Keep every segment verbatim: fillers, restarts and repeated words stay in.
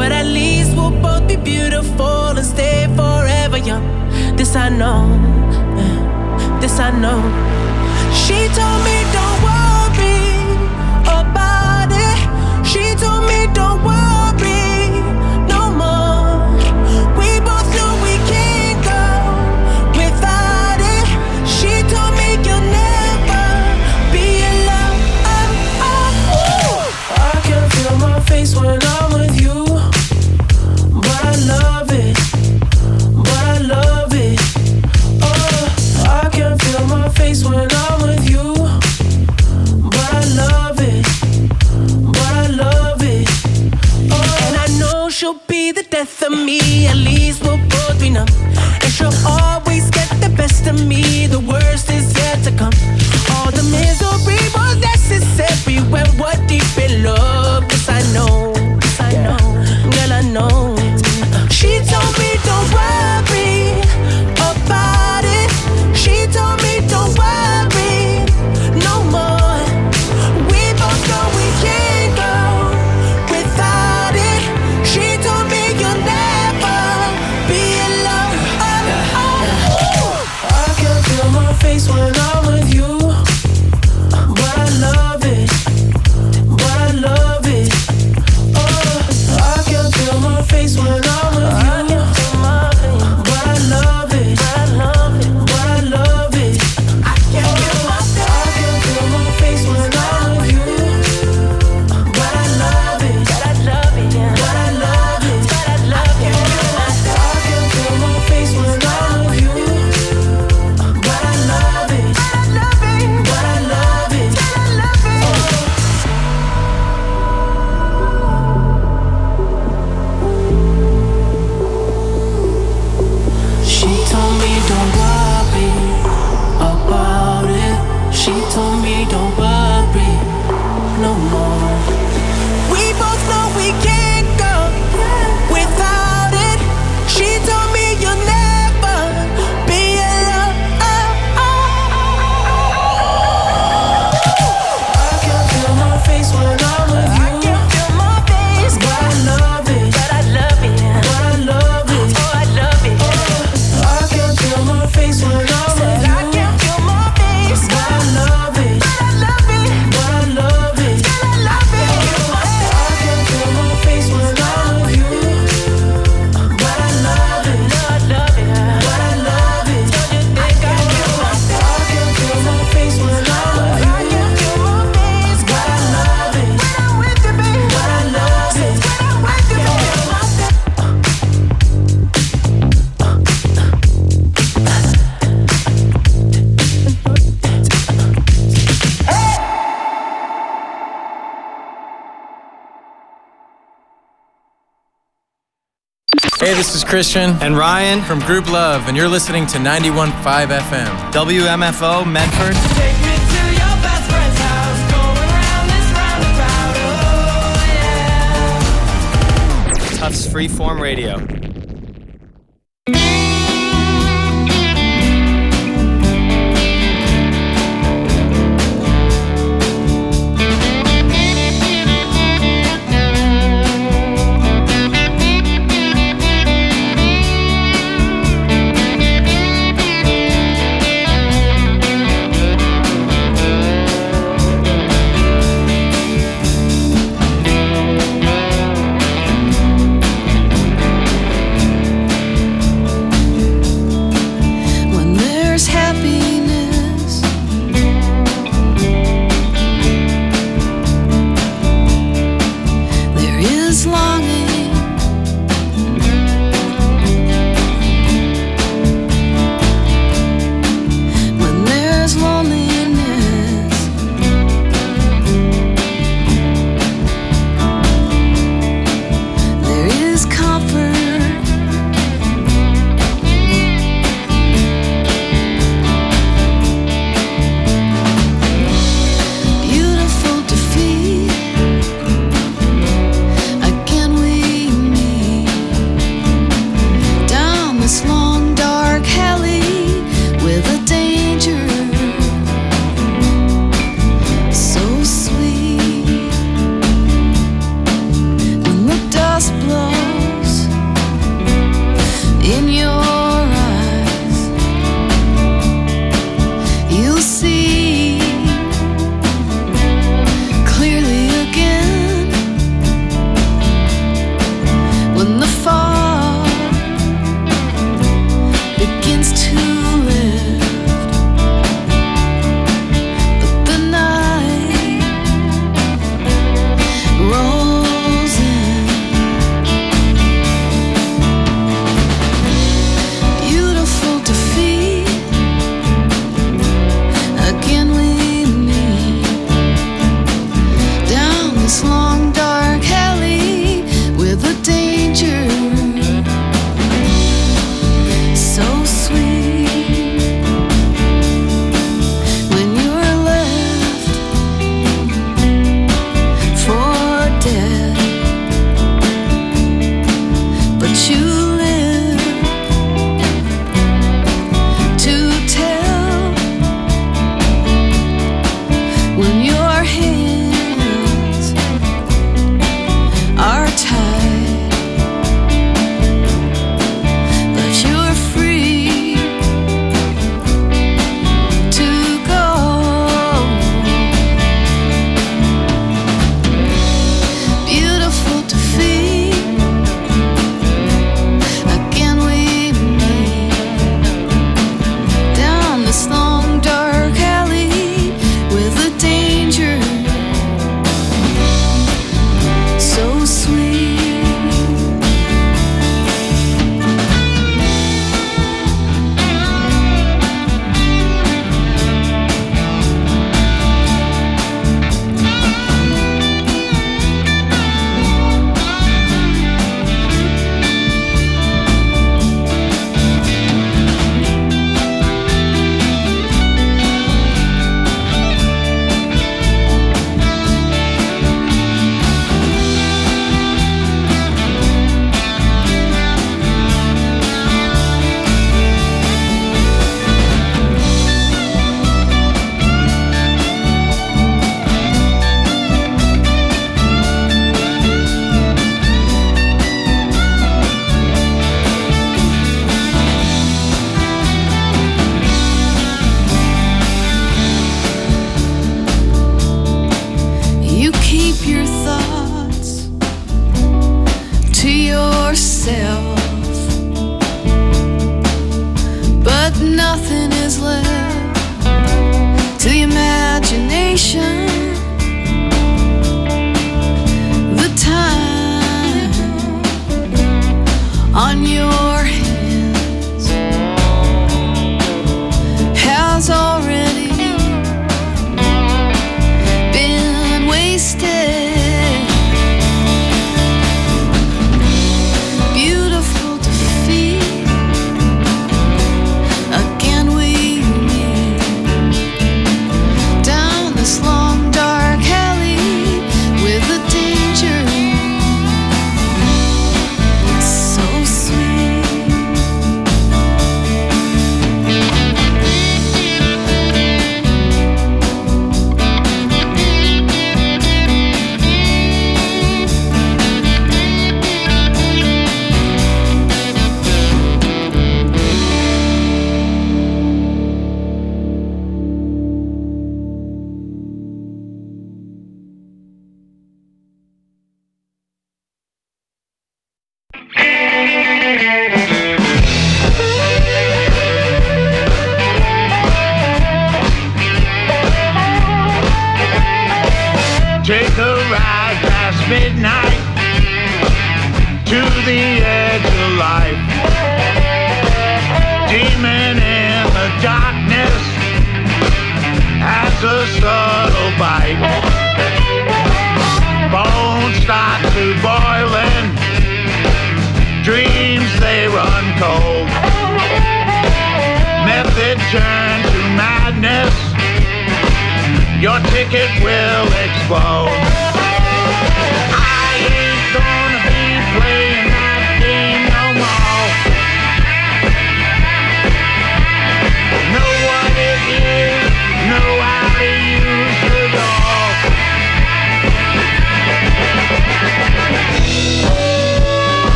but at least we'll both be beautiful and stay forever young. This I know, this I know. She told me don't worry about it. She told me don't worry no more. We both know we can't go without it. She told me you'll never be alone. Oh, oh, oh. I can feel my face when I'm with you, but I love it, but I love it. Oh, I can feel my face when I'm with you, but I love it, but I love it. Oh, and I know she'll be the death of me. At least we'll both be numb, and she'll always get the best of me. The worst is yet to come. All the misery was necessary when we're deep in love. Yes, I know, yes, I know, girl, I know. She told me don't worry about it. She told me don't worry no more. We both know we can't go without it. She told me you'll never be alone. Oh, oh, oh. I can feel my face when I'm with you, but I love it, but I love it. Oh, I can feel my face when I'm with you, but I love it, but I love it. I can feel my face when I'm with you, but I love it, but I love it, but I love it, but I love it. I can feel my face when I'm with you, but I love it, but I love it, but I love it. She told me don't worry about it. She told me don't worry no more. We both know we can't go without it. She told me you'll never be alone. I can feel my face when I'm with you. I can feel my face, but I love it, but I love it, but I love it. Oh, I love it. I can feel my face when I'm with you. I can feel my face, but I love it, but I love it, but I love it, but I love it. I can feel my face when I'm with you, but I love it, but I love it, but I love it. Don't you think I feel my face? I can feel my face when I'm with you. I can feel my face, but I love it when I'm with you, baby. But I love it when I'm with you, baby. Hey, this is Christian And Ryan from Group Love, and you're listening to ninety-one point five F M. W M F O Medford. Take me to your best friend's house, going round this roundabout, oh yeah. Tufts Freeform Radio. Can we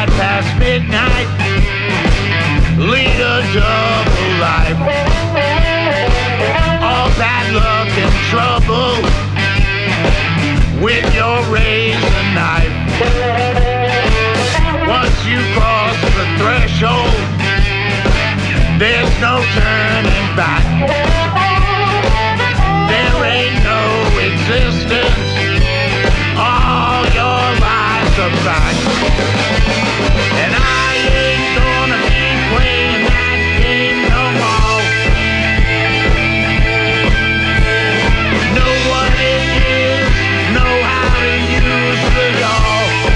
ride past midnight, lead a double life. All bad luck and trouble with your razor knife. Once you cross the threshold, there's no turning back. There ain't no existence, all your lies are back. And I ain't gonna be playing that game no more. Know what it is, know how to use it all.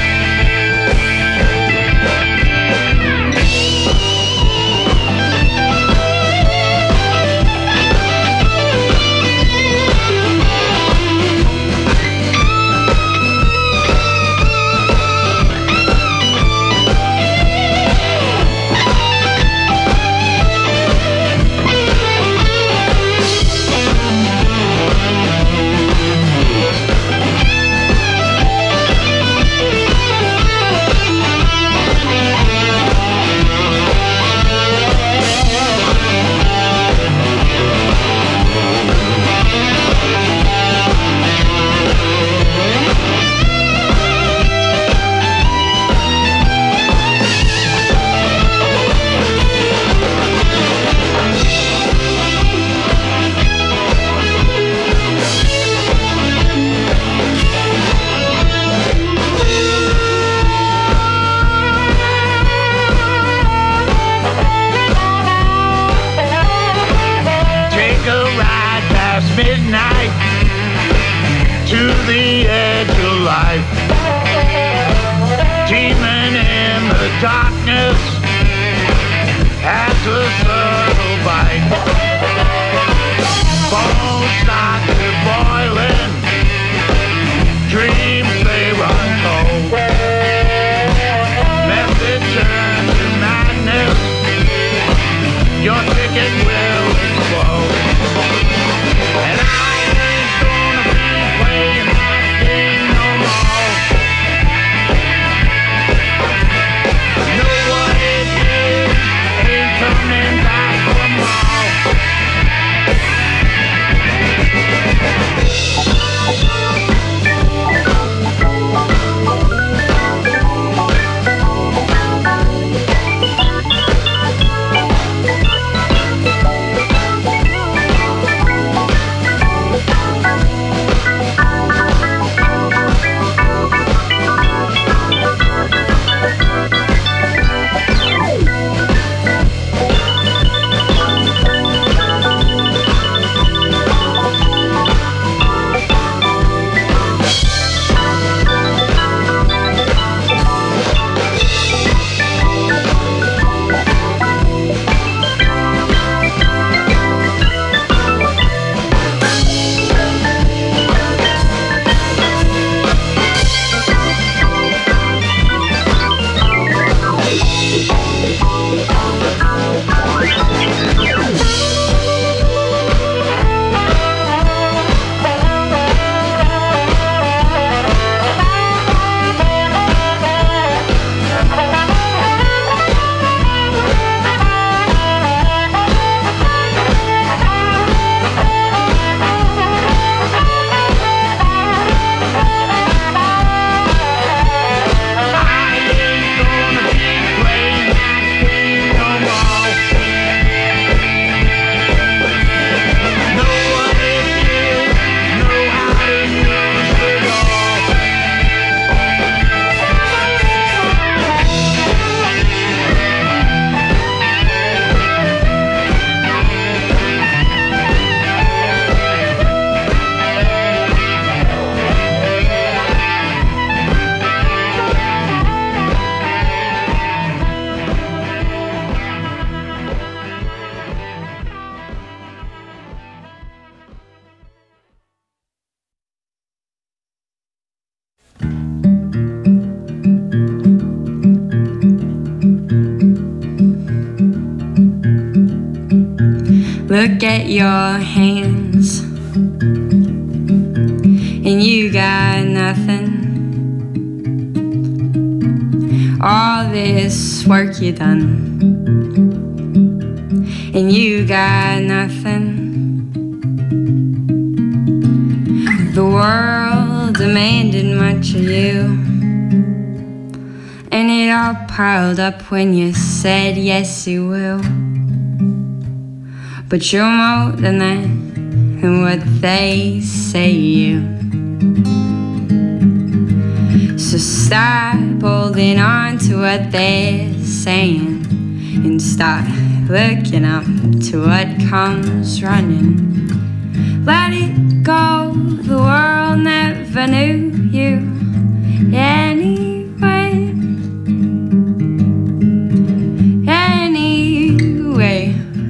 Midnight to the edge of life, teeming in the darkness as the subtle bite. Bones start to boiling, dreams they run cold. Method turns to madness, your ticket will explode. And I ain't gonna be playing that game no more. Know what it is, ain't coming back for more. Look at your hands, and you got nothing. All this work you done, and you got nothing. The world demanded much of you, and it all piled up when you said yes you will. But you're more than that, and what they say you. So stop holding on to what they're saying and start looking up to what comes running. Let it go, the world never knew you anyway. Anyway.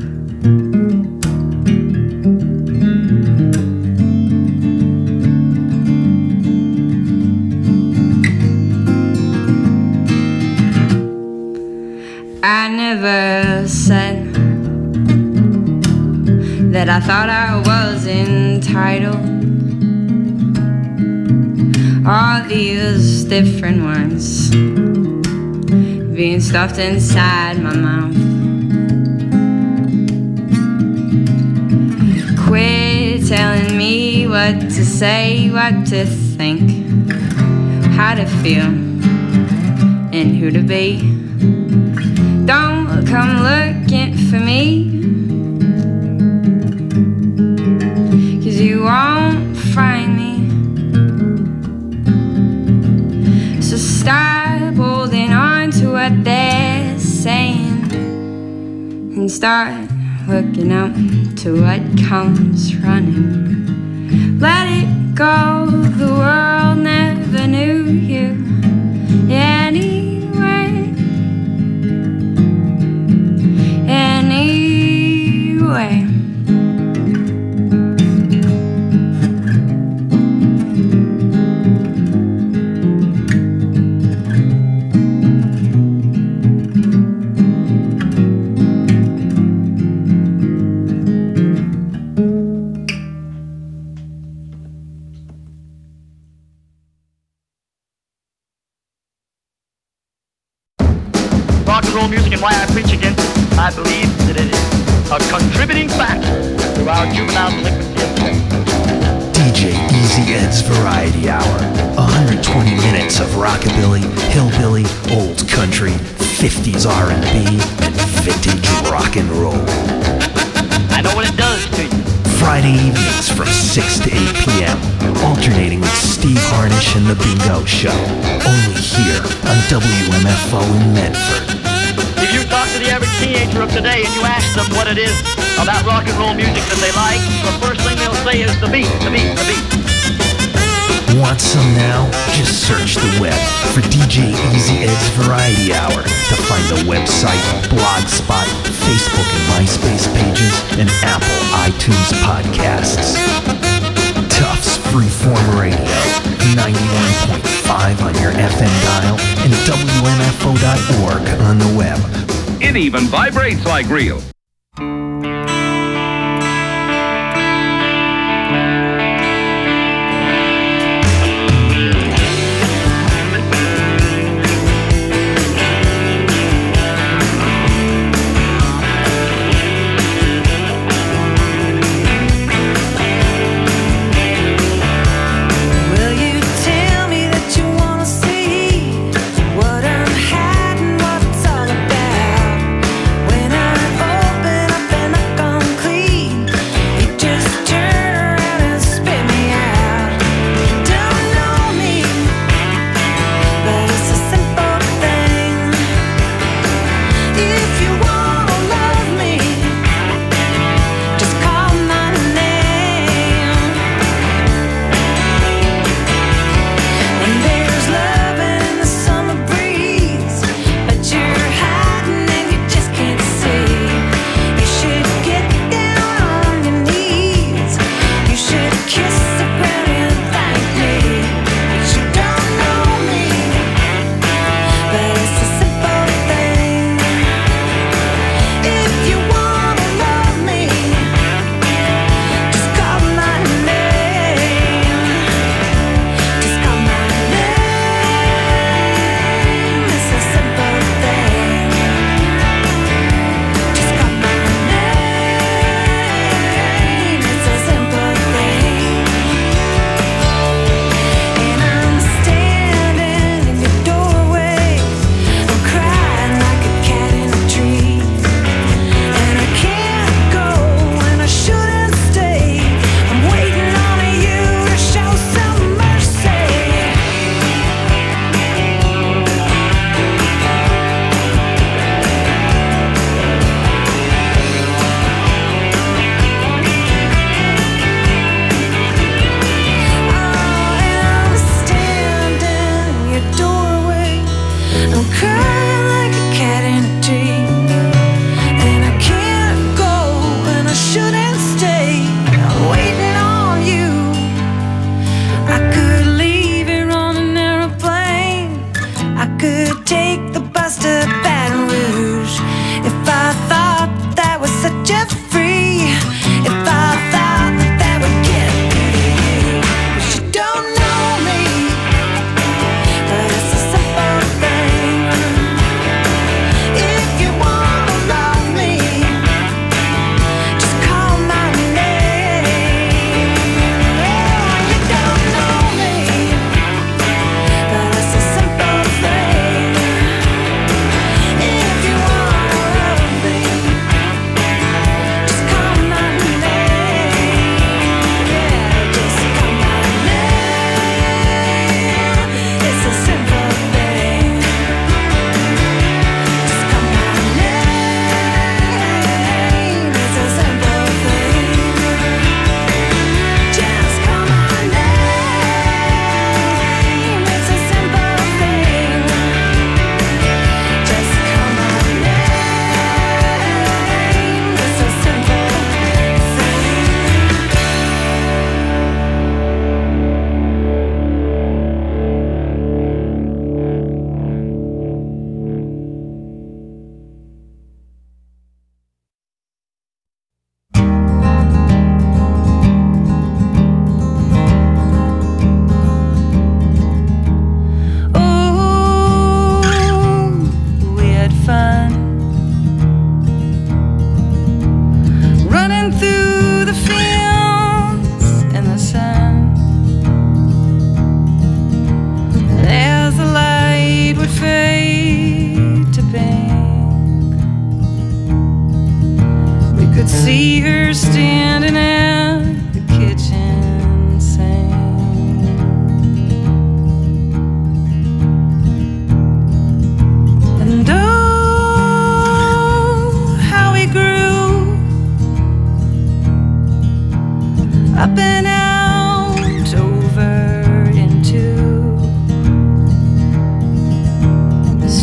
I never said that I thought I was entitled. All these different words being stuffed inside my mouth. Quit telling me what to say, what to think, how to feel, and who to be. Don't come looking for me, 'cause you won't find me. So stop holding on to what they're saying and start looking up to what comes running. Let it go, the world never knew you anyway. Anyway. Rock and roll music and why I preach against it. I believe that it is a contributing factor to our juvenile delinquency of today. D J Easy Ed's Variety Hour. one hundred twenty minutes of rockabilly, hillbilly, old country, fifties R and B, and vintage rock and roll. I know what it does to you. Friday evenings from six to eight p.m. Alternating with Steve Harnish and The Bingo Show. Only here on W M F O in Medford. If you talk to the average teenager of today and you ask them what it is about rock and roll music that they like, the first thing they'll say is the beat, the beat, the beat. Want some now? Just search the web for D J Easy Ed's Variety Hour to find the website, Blogspot, Facebook and MySpace pages, and Apple iTunes podcasts. Tufts Freeform Radio, ninety-one point five on your F M dial, and W M F O dot org on the web. It even vibrates like real. What I'm hiding, what it's all about. When I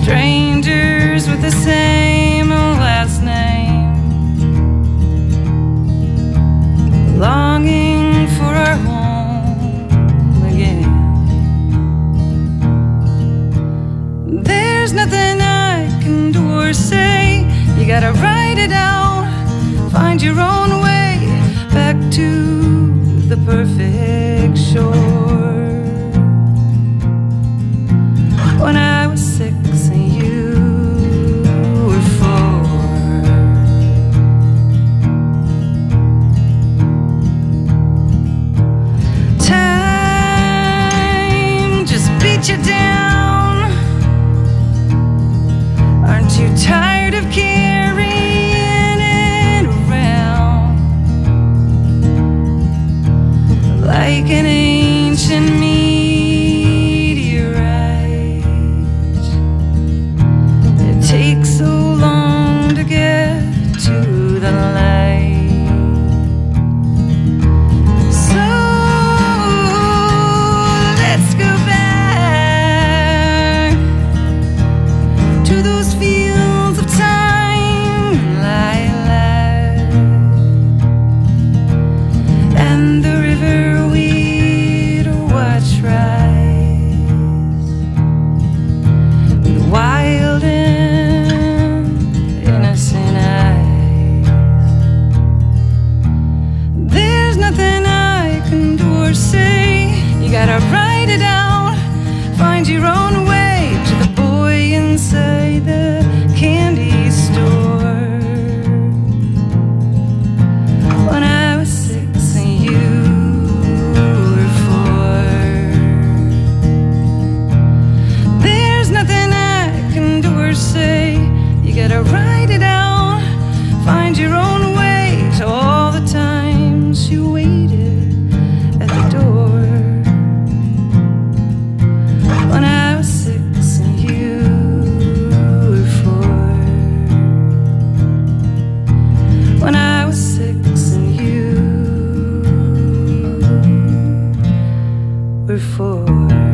strangers with the same last name, longing for our home again. There's nothing I can do or say. You gotta write it out, find your own way back to the perfect shore. When I was six and you were four, time just beat you down. Aren't you tired of carrying it around like an ancient meteorite? It takes so long to get to the light. So let's go back to those fields of time, lilac, and the river we'd watch rise with wild and innocent eyes. There's nothing I can do or say. You gotta write it out, find your own way to the boy inside the candy store. When I was six and you were four, there's nothing I can do or say. You gotta write it out, find your own way to all the times you waited at the door. When I was six and you were four, when I was six and you were four.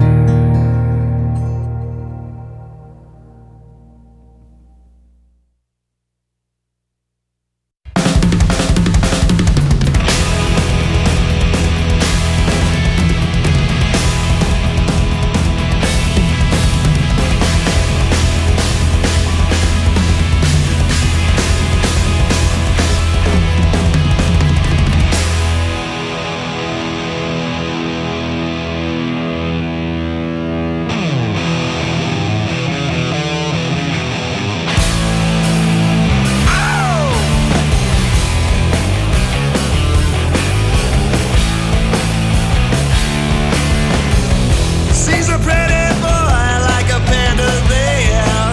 Seems a pretty boy like a panda there,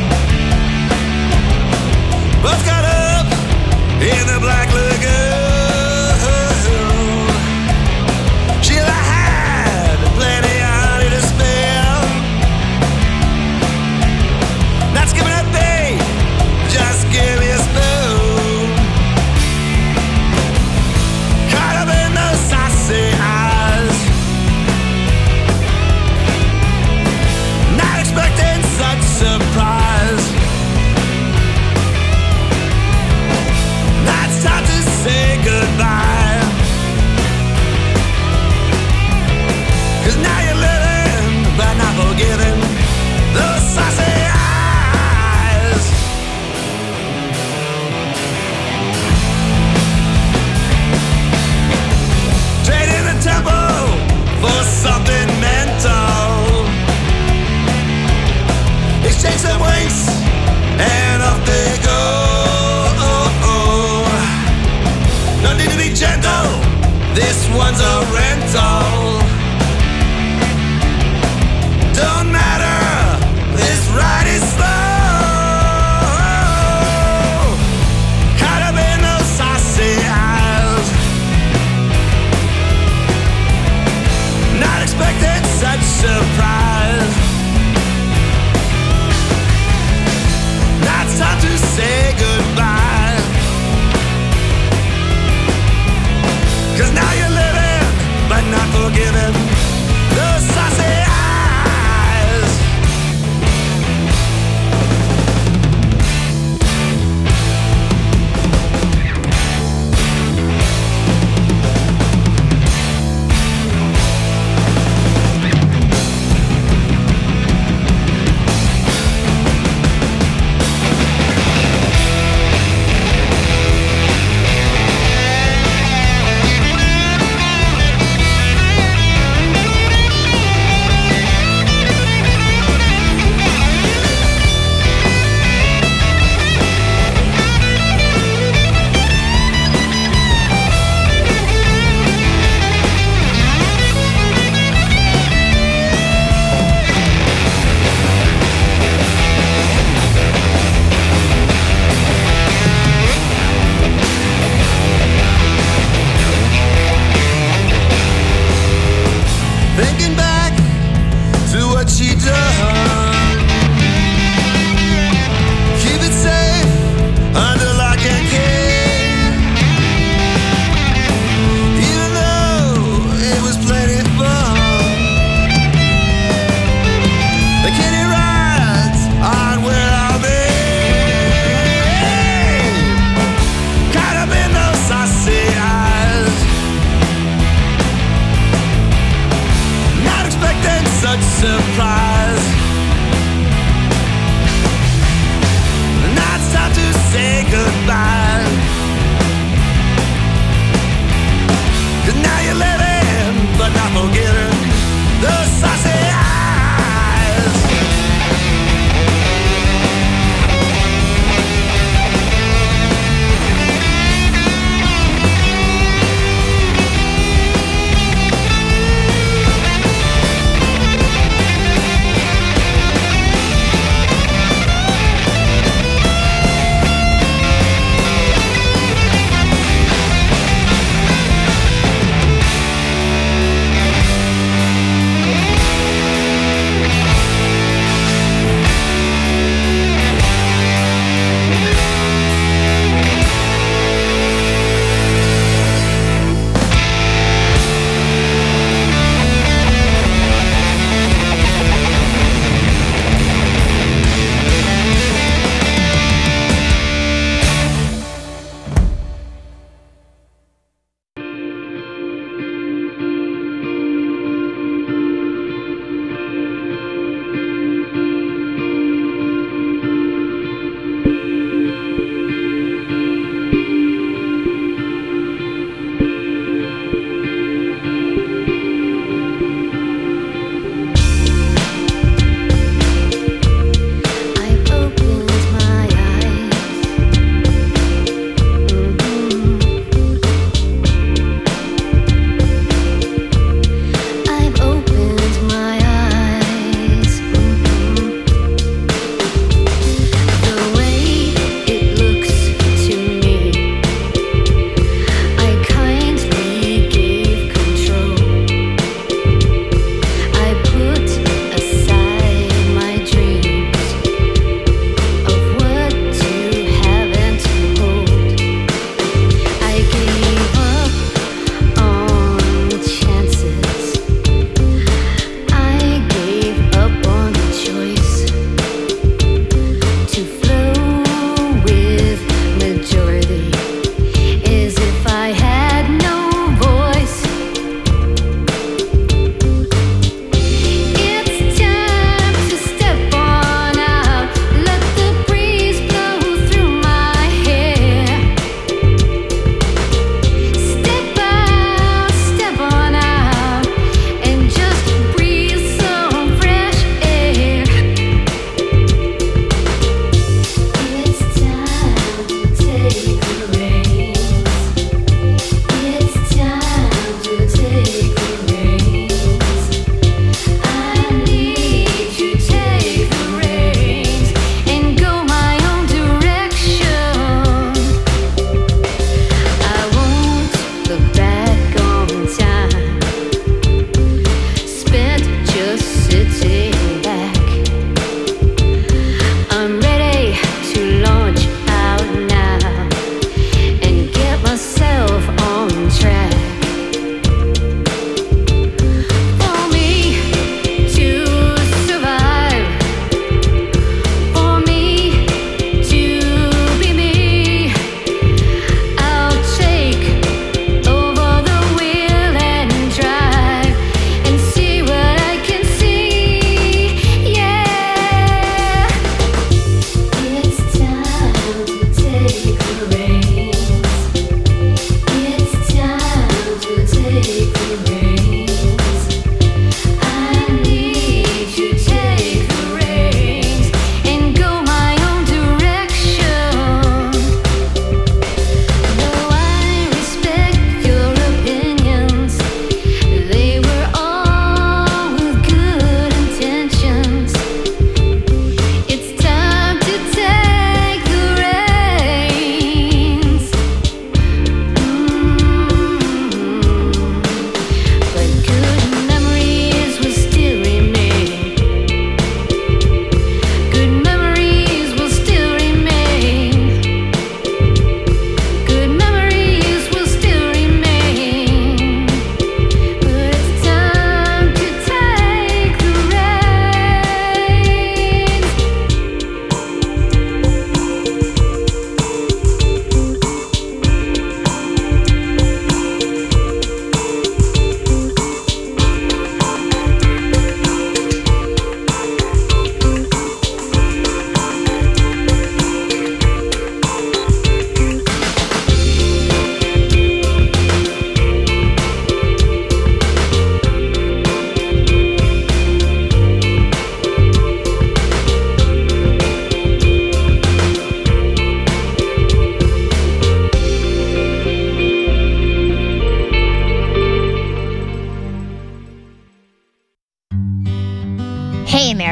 both got up in the Black Lagoon. Sheila had plenty of honey to spare, not skipping a beat, just give me a spoon. Caught up in those saucy eyes, not expecting such surprise. Now it's time to say goodbye, 'cause now you're living but not forgiving those saucy eyes. Trading the tempo for something mental, exchange some winks and off they go. No need to be gentle, this one's a rental. Don't matter, this ride is slow. Caught up in those saucy eyes, not expecting such surprise.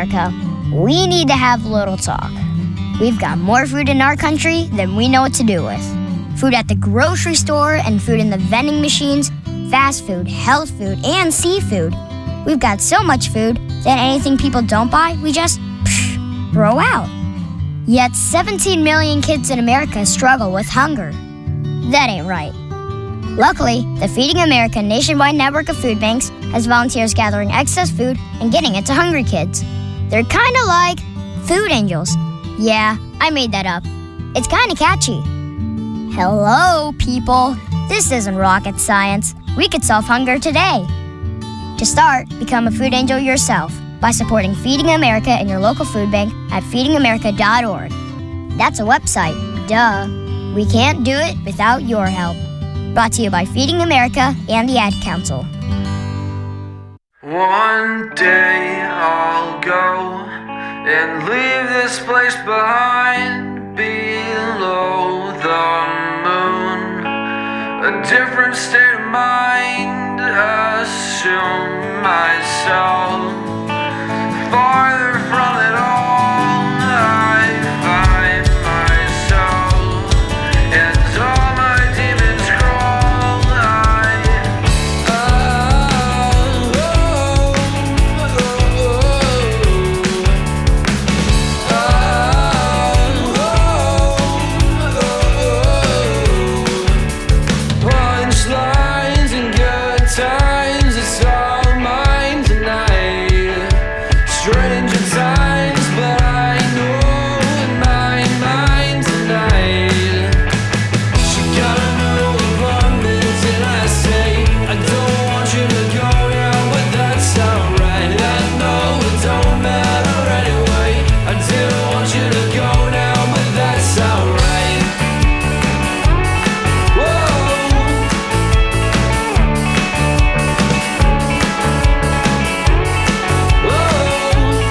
America, we need to have a little talk. We've got more food in our country than we know what to do with. Food at the grocery store and food in the vending machines, fast food, health food, and seafood. We've got so much food that anything people don't buy, we just psh, throw out. Yet seventeen million kids in America struggle with hunger. That ain't right. Luckily, the Feeding America nationwide network of food banks has volunteers gathering excess food and getting it to hungry kids. They're kind of like food angels. Yeah, I made that up. It's kind of catchy. Hello, people. This isn't rocket science. We could solve hunger today. To start, become a food angel yourself by supporting Feeding America in your local food bank at feeding america dot org. That's a website, duh. We can't do it without your help. Brought to you by Feeding America and the Ad Council. One day I'll go and leave this place behind, below the moon. A different state of mind, assume myself farther from it all. I find myself and all my demons crawl. I, oh, oh, oh, oh, oh. Punchlines and good times, it's all mine tonight. Stranger times, but I know in my mind tonight. She got a new apartment and I say I don't want you to go now, but that's alright. I know it don't matter anyway. I didn't want you to go now, but that's alright. Whoa. Whoa.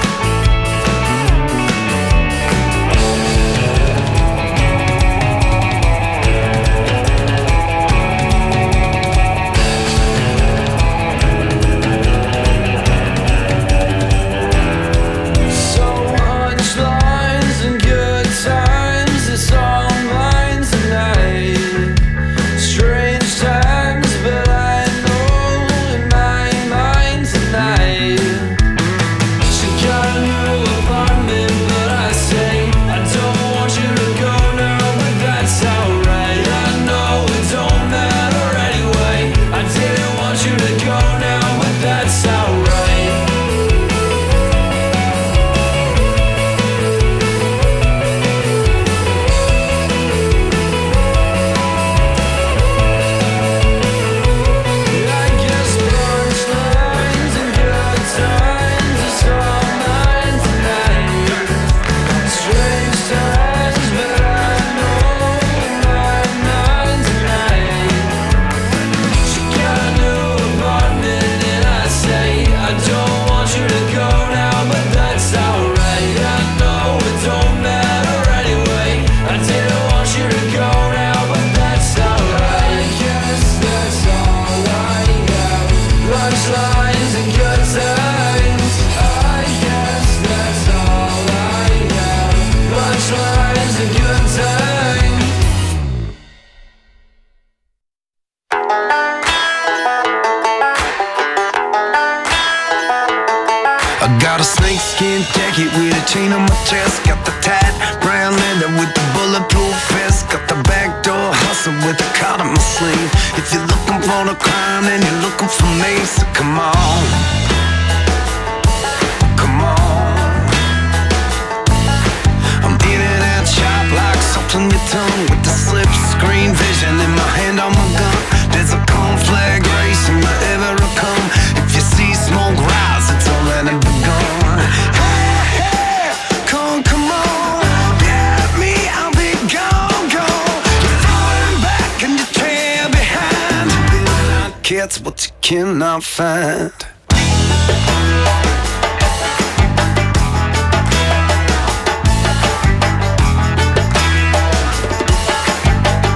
So much lines and good times, it's all mine tonight. Strange times, but I know in my mind tonight. She got a new apartment, but I say I don't want you to go now, but that's alright. I know it don't matter anyway. I didn't want you to go now, but that's alright. I guess punchlines and good times, it's all mine tonight. Strange times, but I know in my mind tonight. She got a new apartment and I say I don't want you to go now, but that's alright. I know it don't matter anyway. I didn't want you to go now, but that's alright. I guess that's all I have. Punchlines and good times. I guess that's all I have. Punchlines and good times. I got a snakeskin jacket with a chain on my chest. Got the tight brown leather with the bulletproof vest. Got the backdoor hustle with the card on my sleeve. If you're looking for the crime, then you're looking for me. So come on, come on. I'm in and out sharp like salt on your tongue, with the slip screen vision in my hand on my gun. There's a conflag race in my ever come. If you see smoke rise, it's already begun. Hey, hey, come, come on, get me, I'll be gone, gone. You're falling back and you trail behind. Kids, what you cannot find.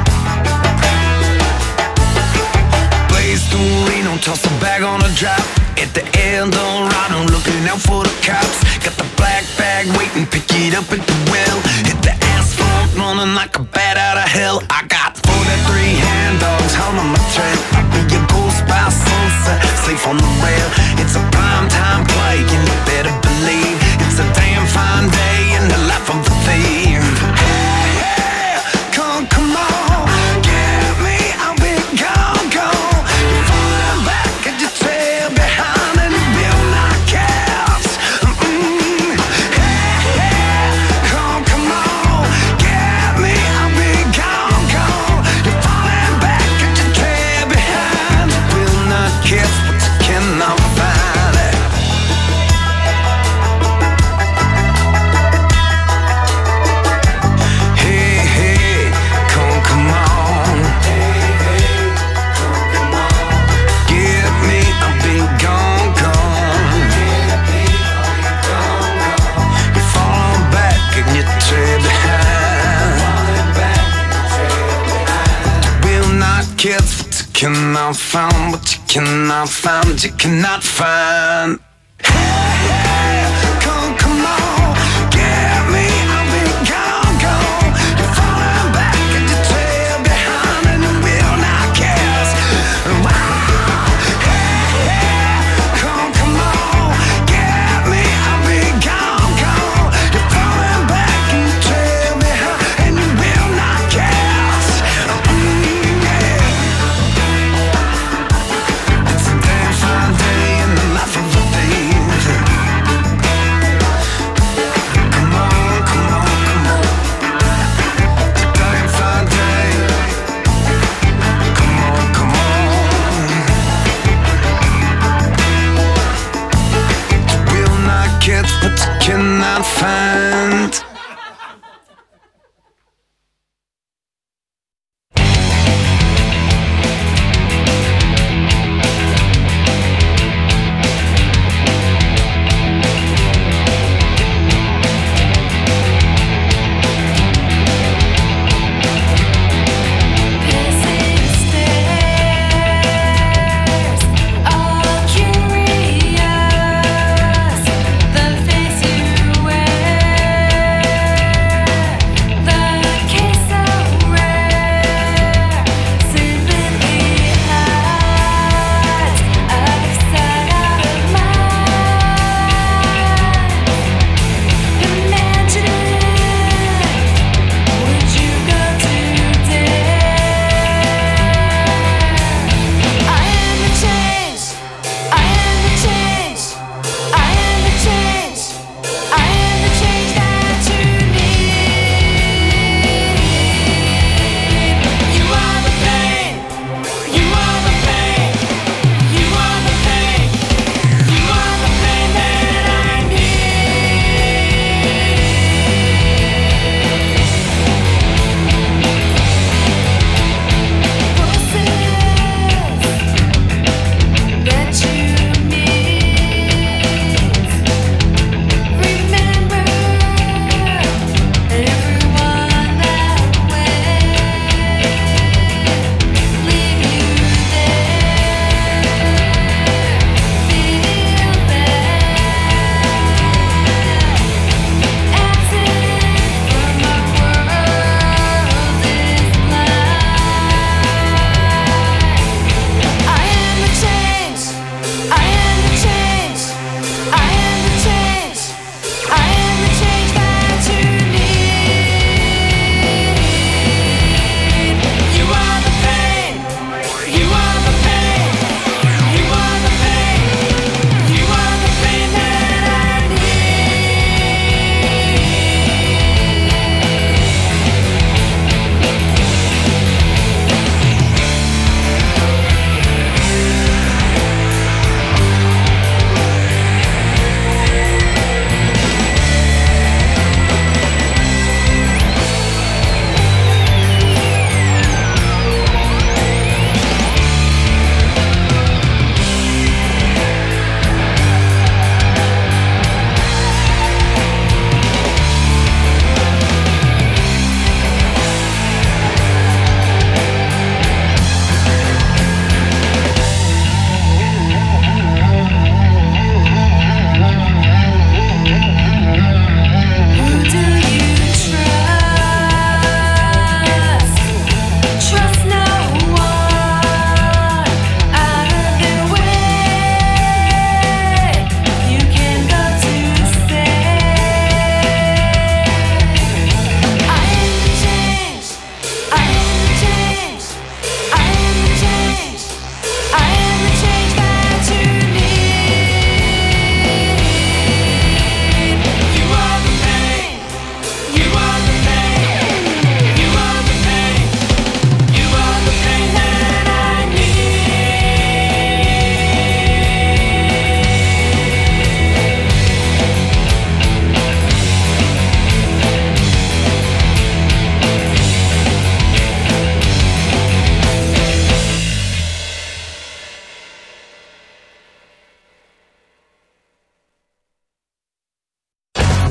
Blaze through Reno, toss a bag on a drop. at the El Dorado, looking out for the cops. Got the black bag waiting, pick it up at the well. Hit the asphalt, running like a bat out of hell. I got forty-three hand dogs holding my trail. I'll be your ghost by sunset, safe on the rail. It's a prime time play, and you better believe it's a damn fine day in the life of the thief. Hey, hey, come, come on, get me, I'll be gone, gone. You're falling back at your trail behind, and you will not catch. Mm-mm. Hey, hey, come, come on, get me, I'll be gone, gone. You're falling back at your trail behind, you will not catch what you cannot find. Cannot find what you cannot find, you cannot find. Hey, hey, come, come on, get me, I'll be gone, gone. You're falling back at your trail behind, and you will not guess. Hey, hey, come, come on, get me, I'll be gone, gone. You're falling back at your trail behind, and you will not guess. Mm, yeah. It's a damn fine day in the life of a thief.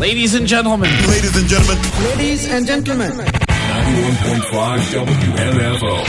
Ladies and gentlemen. Ladies and gentlemen. Ladies and gentlemen. ninety-one point five W M F O.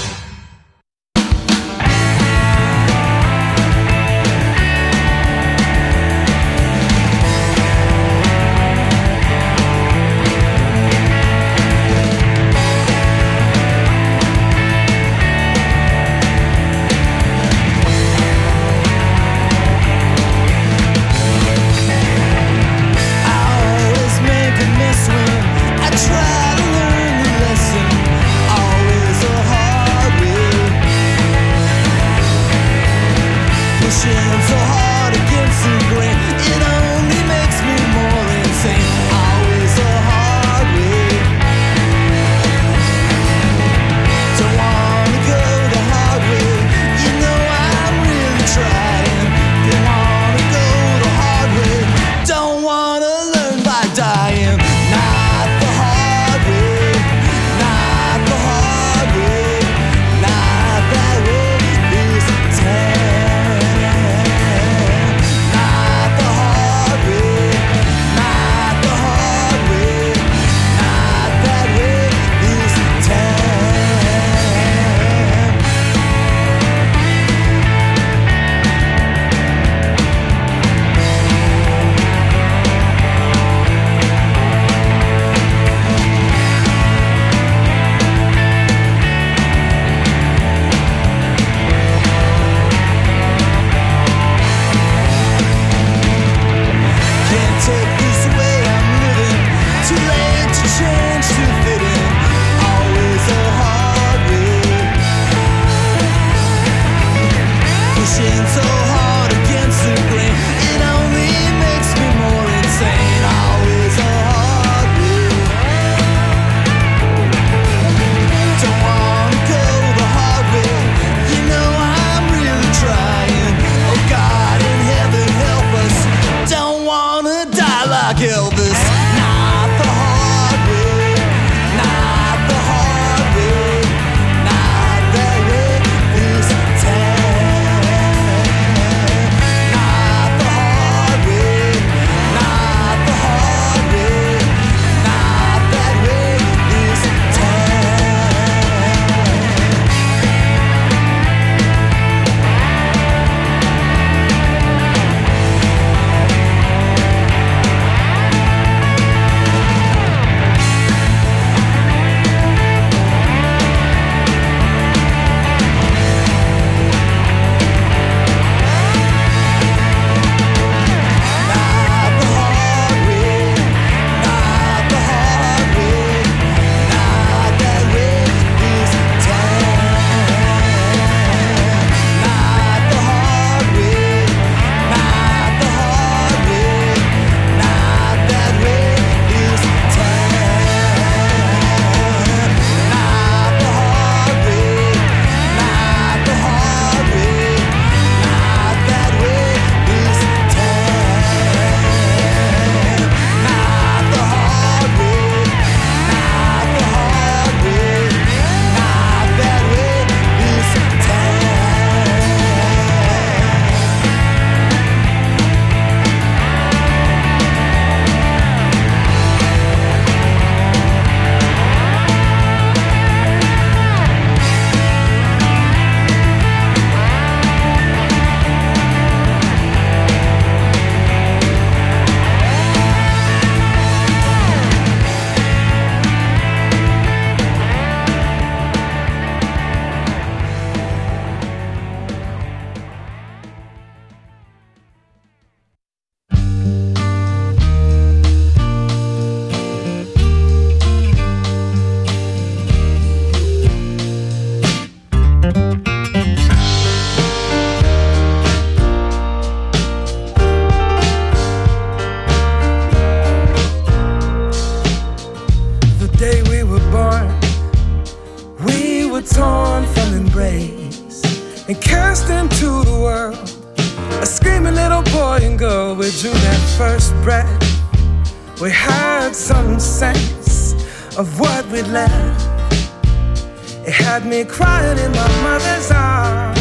and cast into the world. A screaming little boy and girl, we drew that first breath. We had some sense of what we'd left. It had me crying in my mother's arms.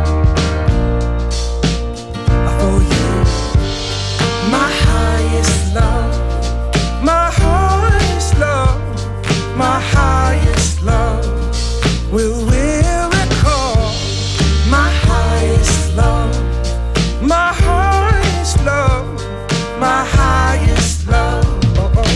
For you, my highest love, my highest love, my highest love. Will we recall my highest love, my highest love, my highest love. Oh, oh.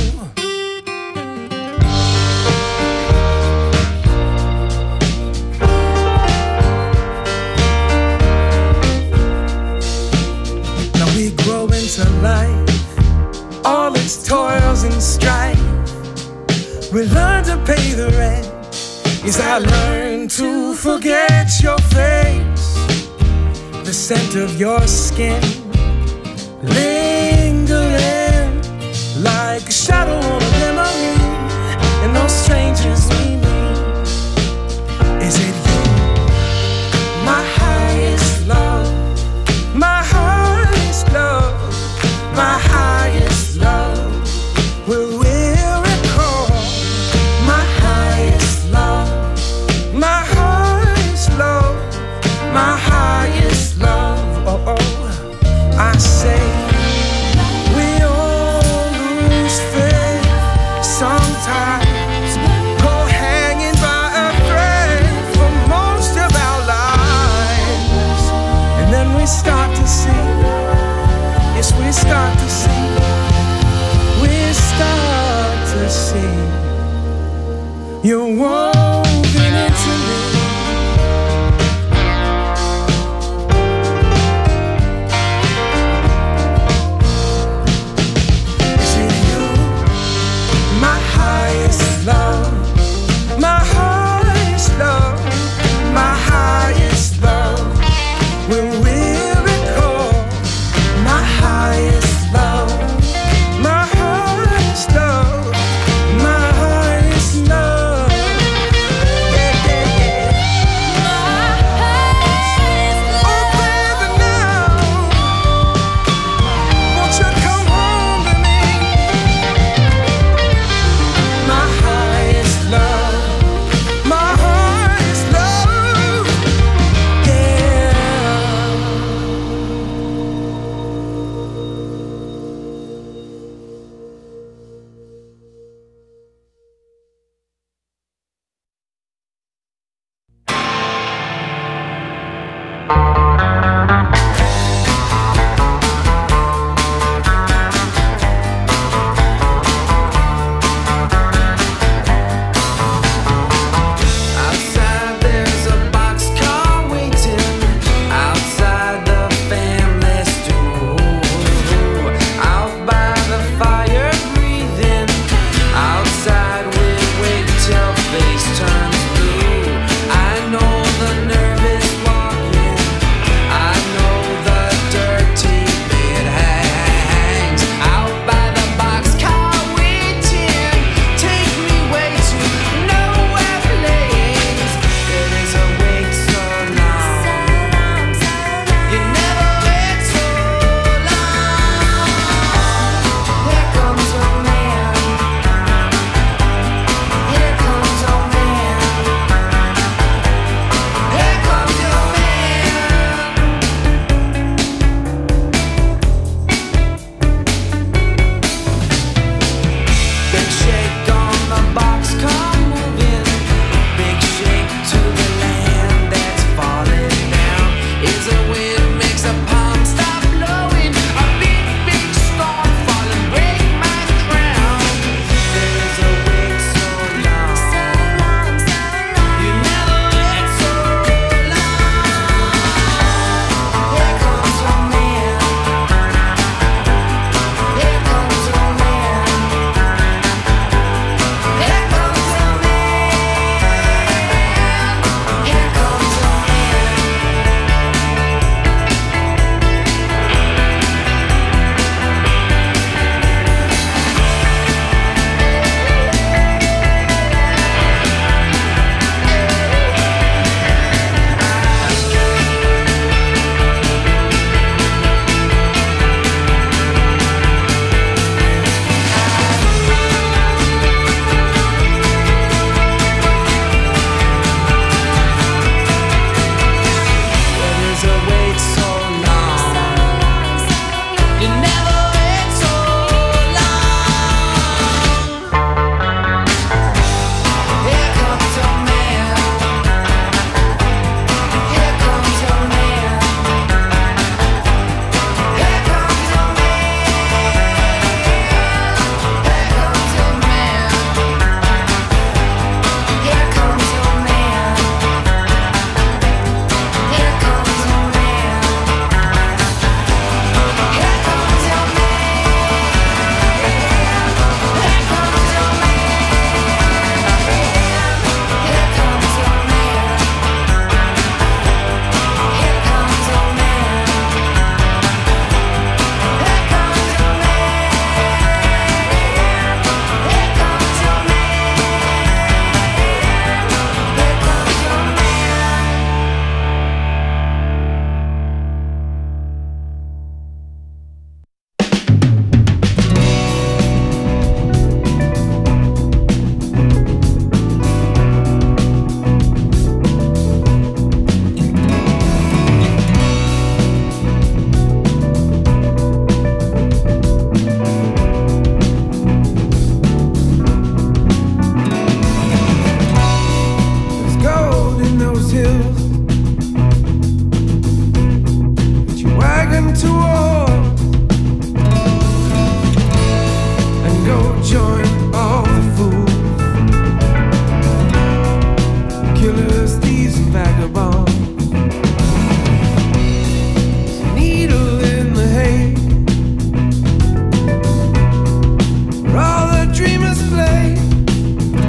Now we grow into life, all its toils and strife. We learn to pay the rent. Yes, I learned to forget your face, the scent of your skin lingering like a shadow on a memory, and those strangers we meet. Is it you, my highest love, my highest love, my highest love? Will we recall my highest love, my highest love, my highest love? Oh, oh. I say we all lose faith sometimes, go hanging by a thread for most of our lives, and then we start to see, yes, we start to see, we start to see your world.